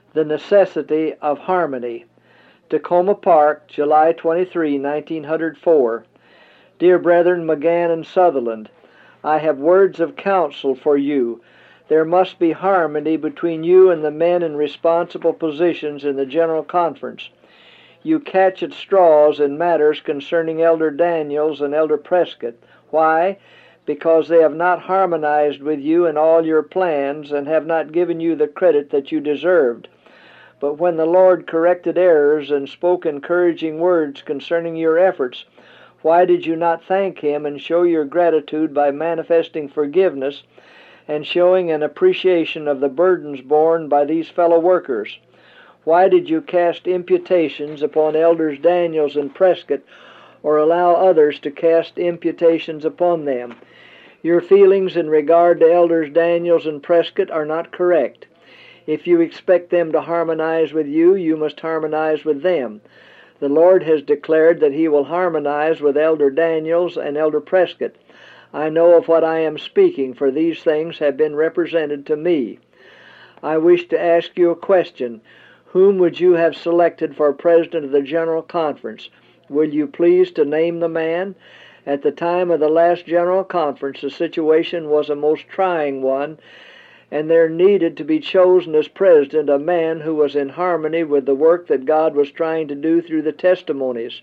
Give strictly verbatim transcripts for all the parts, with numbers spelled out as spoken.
The Necessity of Harmony. Tacoma Park, July twenty-third, nineteen oh four. Dear Brethren McGann and Sutherland, I have words of counsel for you. There must be harmony between you and the men in responsible positions in the General Conference. You catch at straws in matters concerning Elder Daniels and Elder Prescott. Why? Because they have not harmonized with you in all your plans and have not given you the credit that you deserved. But when the Lord corrected errors and spoke encouraging words concerning your efforts, why did you not thank Him and show your gratitude by manifesting forgiveness and showing an appreciation of the burdens borne by these fellow workers? Why did you cast imputations upon Elders Daniels and Prescott, or allow others to cast imputations upon them? Your feelings in regard to Elders Daniels and Prescott are not correct. If you expect them to harmonize with you, you must harmonize with them. The Lord has declared that He will harmonize with Elder Daniels and Elder Prescott. I know of what I am speaking, for these things have been represented to me. I wish to ask you a question. Whom would you have selected for President of the General Conference? Will you please to name the man? At the time of the last General Conference, the situation was a most trying one, and there needed to be chosen as president a man who was in harmony with the work that God was trying to do through the testimonies.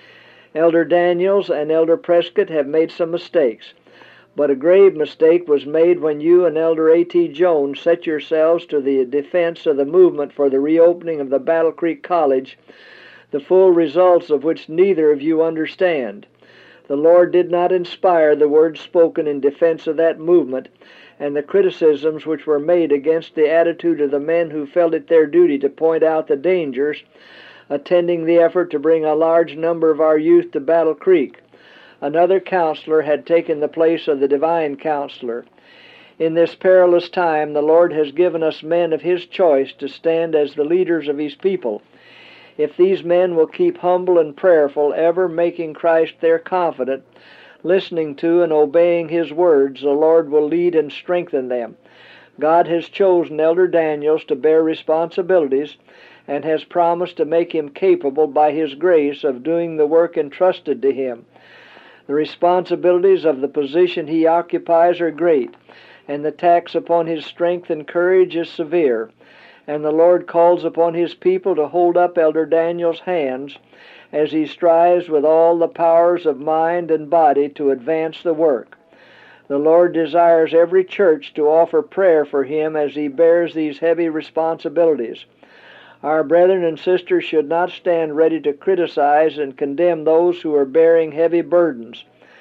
Elder Daniels and Elder Prescott have made some mistakes, but a grave mistake was made when you and Elder A T Jones set yourselves to the defense of the movement for the reopening of the Battle Creek College, the full results of which neither of you understand. The Lord did not inspire the words spoken in defense of that movement, and the criticisms which were made against the attitude of the men who felt it their duty to point out the dangers attending the effort to bring a large number of our youth to Battle Creek. Another counselor had taken the place of the divine counselor. In this perilous time, the Lord has given us men of His choice to stand as the leaders of His people. If these men will keep humble and prayerful, ever making Christ their confidant, listening to and obeying His words, the Lord will lead and strengthen them. God has chosen Elder Daniels to bear responsibilities and has promised to make him capable by His grace of doing the work entrusted to him. The responsibilities of the position he occupies are great, and the tax upon his strength and courage is severe, and the Lord calls upon His people to hold up Elder Daniels' hands as he strives with all the powers of mind and body to advance the work. The Lord desires every church to offer prayer for him as he bears these heavy responsibilities. Our brethren and sisters should not stand ready to criticize and condemn those who are bearing heavy burdens.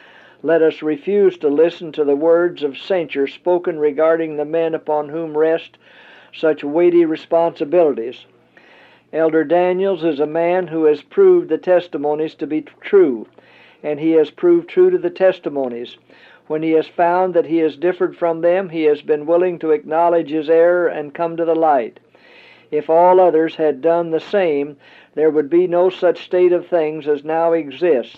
Let us refuse to listen to the words of censure spoken regarding the men upon whom rest such weighty responsibilities. Elder Daniels is a man who has proved the testimonies to be true, and he has proved true to the testimonies. When he has found that he has differed from them, he has been willing to acknowledge his error and come to the light. If all others had done the same, there would be no such state of things as now exists.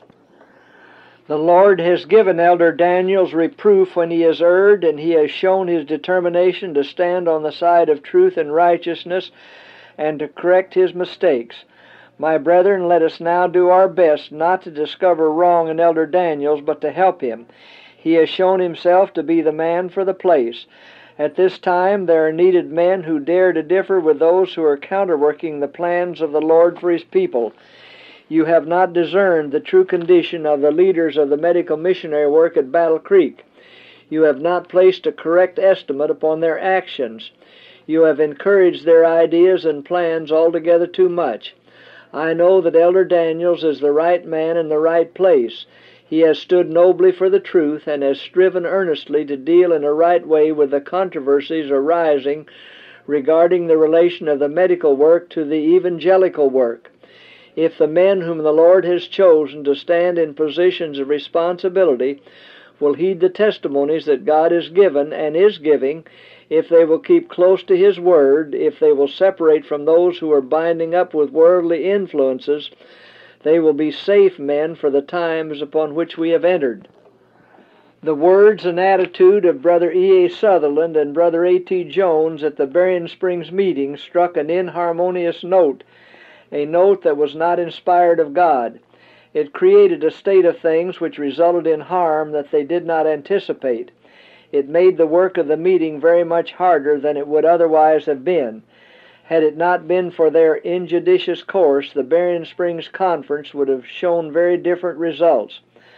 The Lord has given Elder Daniels reproof when he has erred, and he has shown his determination to stand on the side of truth and righteousness and to correct his mistakes. My brethren, let us now do our best not to discover wrong in Elder Daniels, but to help him. He has shown himself to be the man for the place. At this time there are needed men who dare to differ with those who are counterworking the plans of the Lord for His people. You have not discerned the true condition of the leaders of the medical missionary work at Battle Creek. You have not placed a correct estimate upon their actions. You have encouraged their ideas and plans altogether too much. I know that Elder Daniels is the right man in the right place. He has stood nobly for the truth and has striven earnestly to deal in a right way with the controversies arising regarding the relation of the medical work to the evangelical work. If the men whom the Lord has chosen to stand in positions of responsibility will heed the testimonies that God has given and is giving, if they will keep close to His Word, if they will separate from those who are binding up with worldly influences, they will be safe men for the times upon which we have entered. The words and attitude of Brother E A. Sutherland and Brother A T Jones at the Berrien Springs meeting struck an inharmonious note, a note that was not inspired of God. It created a state of things which resulted in harm that they did not anticipate. It made the work of the meeting very much harder than it would otherwise have been. Had it not been for their injudicious course, the Berrien Springs Conference would have shown very different results.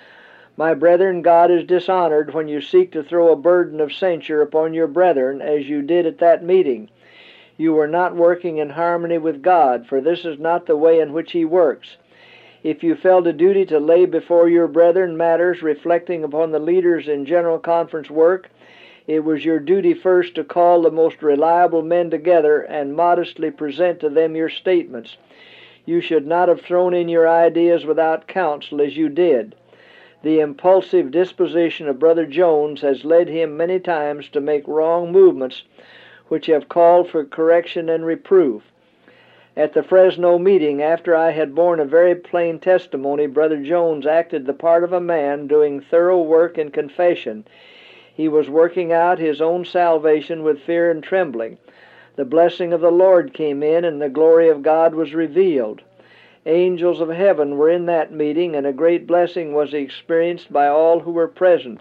My brethren, God is dishonored when you seek to throw a burden of censure upon your brethren, as you did at that meeting. You were not working in harmony with God, for this is not the way in which He works. If you felt a duty to lay before your brethren matters reflecting upon the leaders in General Conference work, it was your duty first to call the most reliable men together and modestly present to them your statements. You should not have thrown in your ideas without counsel as you did. The impulsive disposition of Brother Jones has led him many times to make wrong movements which have called for correction and reproof. At the Fresno meeting, after I had borne a very plain testimony, Brother Jones acted the part of a man doing thorough work in confession. He was working out his own salvation with fear and trembling. The blessing of the Lord came in, and the glory of God was revealed. Angels of heaven were in that meeting, and a great blessing was experienced by all who were present.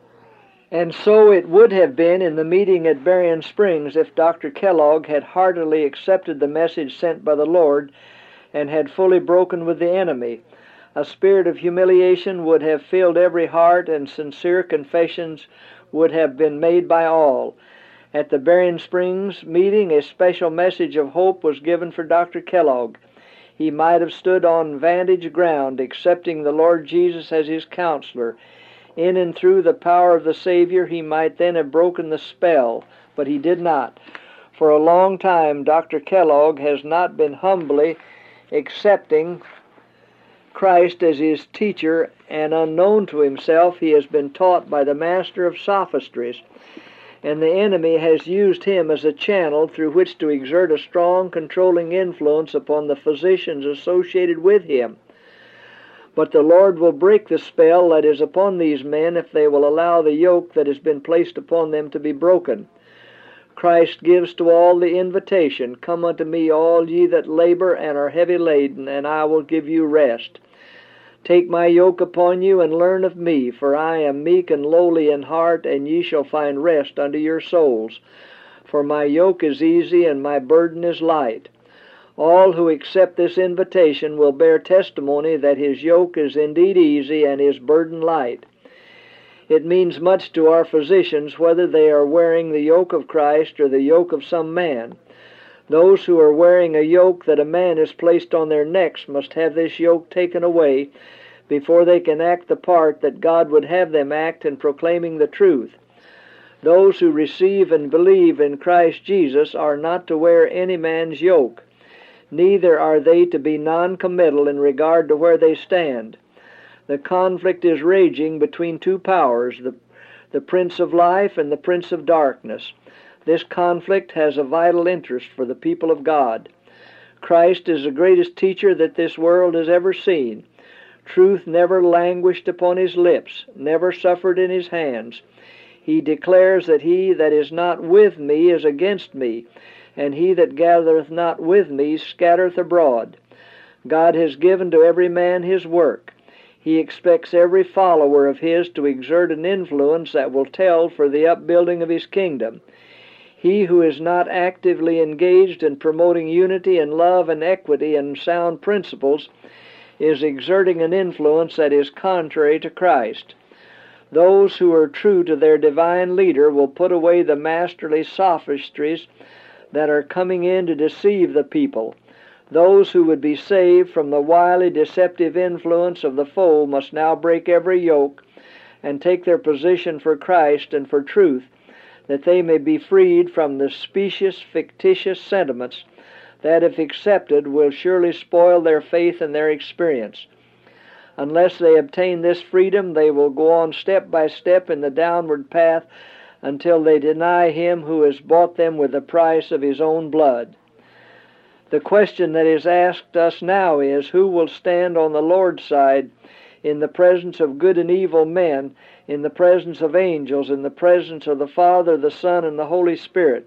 And so it would have been in the meeting at Berrien Springs if Doctor Kellogg had heartily accepted the message sent by the Lord and had fully broken with the enemy. A spirit of humiliation would have filled every heart, and sincere confessions would have been made by all. At the Berrien Springs meeting, a special message of hope was given for Doctor Kellogg. He might have stood on vantage ground, accepting the Lord Jesus as his counselor. In and through the power of the Savior, he might then have broken the spell, but he did not. For a long time, Doctor Kellogg has not been humbly accepting Christ as his teacher, and unknown to himself, he has been taught by the master of sophistries, and the enemy has used him as a channel through which to exert a strong controlling influence upon the physicians associated with him. But the Lord will break the spell that is upon these men if they will allow the yoke that has been placed upon them to be broken. Christ gives to all the invitation, "Come unto me, all ye that labor and are heavy laden, and I will give you rest. Take my yoke upon you, and learn of me, for I am meek and lowly in heart, and ye shall find rest unto your souls. For my yoke is easy, and my burden is light." All who accept this invitation will bear testimony that his yoke is indeed easy and his burden light. It means much to our physicians whether they are wearing the yoke of Christ or the yoke of some man. Those who are wearing a yoke that a man has placed on their necks must have this yoke taken away before they can act the part that God would have them act in proclaiming the truth. Those who receive and believe in Christ Jesus are not to wear any man's yoke. Neither are they to be non-committal in regard to where they stand. The conflict is raging between two powers, the, the Prince of Life and the Prince of Darkness. This conflict has a vital interest for the people of God. Christ is the greatest teacher that this world has ever seen. Truth never languished upon his lips, never suffered in his hands. He declares that he that is not with me is against me, and he that gathereth not with me scattereth abroad. God has given to every man his work. He expects every follower of his to exert an influence that will tell for the upbuilding of his kingdom. He who is not actively engaged in promoting unity and love and equity and sound principles is exerting an influence that is contrary to Christ. Those who are true to their divine leader will put away the masterly sophistries that are coming in to deceive the people. Those who would be saved from the wily, deceptive influence of the foe must now break every yoke and take their position for Christ and for truth, that they may be freed from the specious, fictitious sentiments that, if accepted, will surely spoil their faith and their experience. Unless they obtain this freedom, they will go on step by step in the downward path until they deny him who has bought them with the price of his own blood. The question that is asked us now is, who will stand on the Lord's side in the presence of good and evil men, in the presence of angels, in the presence of the Father, the Son, and the Holy Spirit.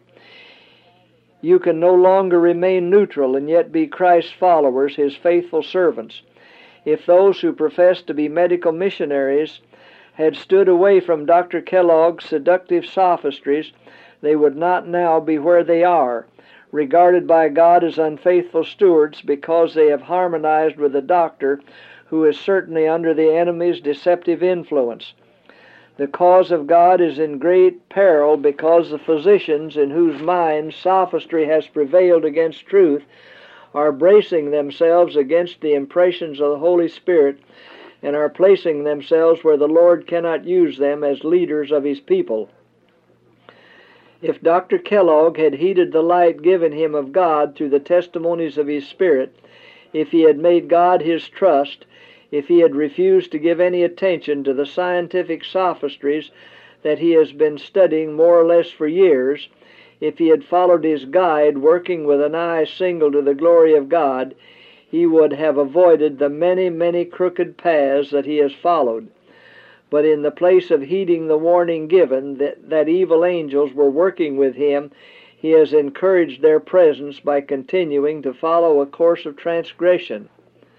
You can no longer remain neutral and yet be Christ's followers, His faithful servants. If those who profess to be medical missionaries had stood away from Doctor Kellogg's seductive sophistries, they would not now be where they are, regarded by God as unfaithful stewards because they have harmonized with a doctor who is certainly under the enemy's deceptive influence. The cause of God is in great peril because the physicians in whose minds sophistry has prevailed against truth are bracing themselves against the impressions of the Holy Spirit and are placing themselves where the Lord cannot use them as leaders of His people. If Doctor Kellogg had heeded the light given him of God through the testimonies of his Spirit, if he had made God his trust, if he had refused to give any attention to the scientific sophistries that he has been studying more or less for years, if he had followed his guide, working with an eye single to the glory of God, he would have avoided the many, many crooked paths that he has followed. But in the place of heeding the warning given that, that evil angels were working with him, he has encouraged their presence by continuing to follow a course of transgression.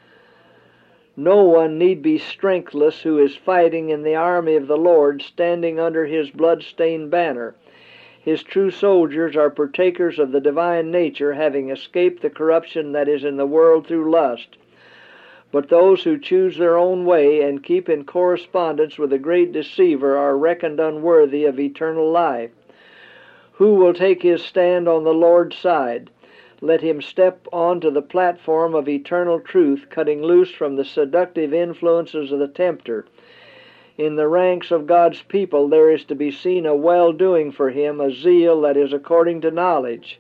No one need be strengthless who is fighting in the army of the Lord, standing under His blood-stained banner. His true soldiers are partakers of the divine nature, having escaped the corruption that is in the world through lust. But those who choose their own way and keep in correspondence with the great deceiver are reckoned unworthy of eternal life. Who will take his stand on the Lord's side? Let him step onto the platform of eternal truth, cutting loose from the seductive influences of the tempter. In the ranks of God's people there is to be seen a well-doing for him, a zeal that is according to knowledge.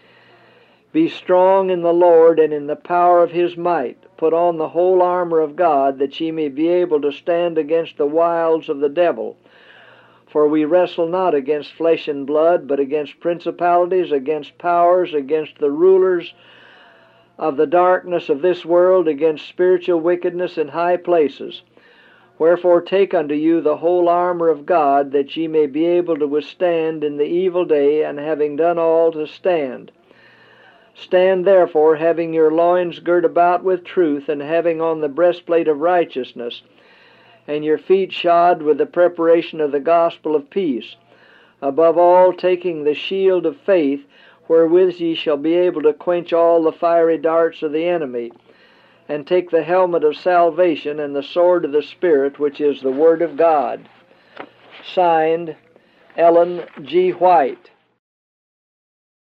Be strong in the Lord and in the power of His might. Put on the whole armor of God, that ye may be able to stand against the wiles of the devil. For we wrestle not against flesh and blood, but against principalities, against powers, against the rulers of the darkness of this world, against spiritual wickedness in high places. Wherefore take unto you the whole armor of God, that ye may be able to withstand in the evil day, and having done all, to stand. Stand therefore, having your loins girt about with truth, and having on the breastplate of righteousness, and your feet shod with the preparation of the gospel of peace. Above all, taking the shield of faith, wherewith ye shall be able to quench all the fiery darts of the enemy, and take the helmet of salvation and the sword of the Spirit, which is the Word of God. Signed, Ellen G. White.